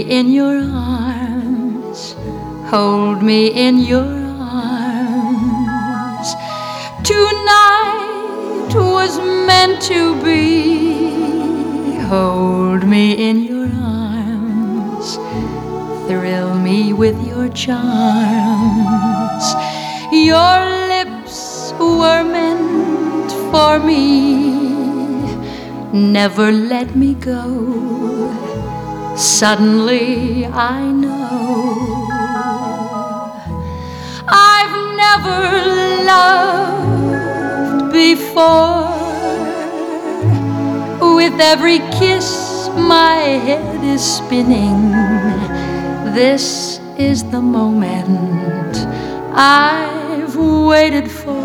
in your arms, hold me in your arms. Tonight was meant to be. Hold me in your arms, thrill me with your charms. Your lips were meant for me. Never let me go. Suddenly I know I've never loved before. With every kiss my head is spinning. This is the moment I've waited for.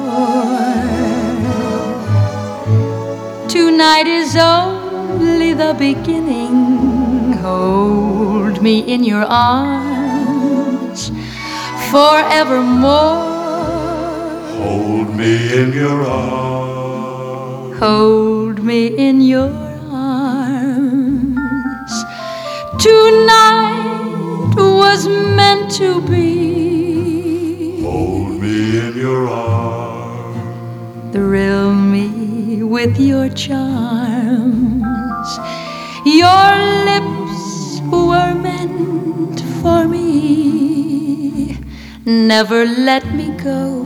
Tonight is only the beginning. Hold me in your arms forevermore. Hold me in your arms. Hold me in your arms. Tonight was meant to be. Hold me in your arms. Thrill me with your charms. Your lips were meant for me. Never let me go.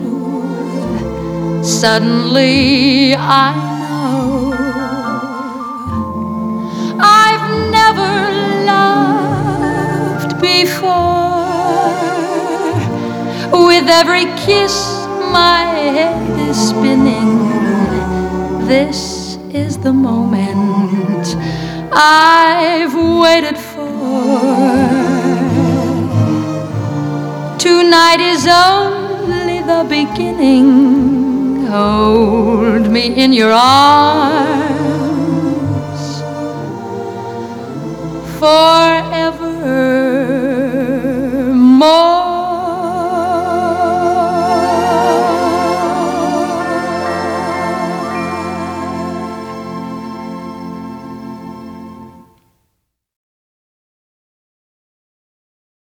Suddenly I know I've never loved before. With every kiss my head is spinning. This is the moment I've waited for. Tonight is only the beginning. Hold me in your arms forever.